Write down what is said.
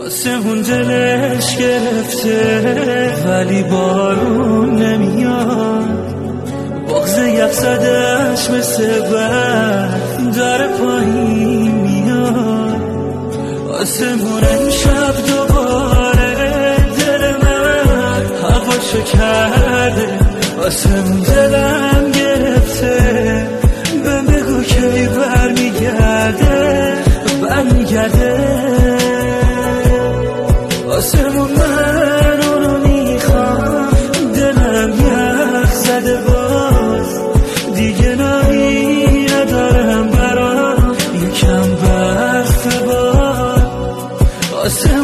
آسمون دلش گرفته ولی بارون نمیاد، بغض یخ زدش مثل برف داره پایین میاد. آسمون امشب دوباره دل من هواشو کرده، آسمون دلم گرفته، بهم بگو کی برمیگرده. آسمون من اونو میخوام، دلم یخ زده باز، دیگه ناهی ندارم برام یکم برف باد.